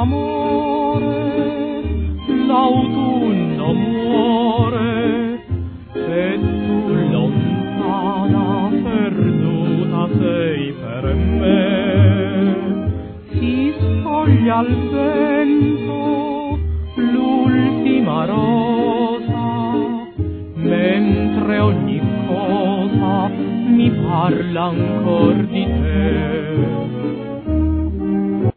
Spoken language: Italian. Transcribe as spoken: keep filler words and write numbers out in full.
amore, l'autunno muore, e tu lontana, perduta sei per me. Si spoglia al vento l'ultima rosa, mentre ogni cosa mi parla ancor di te.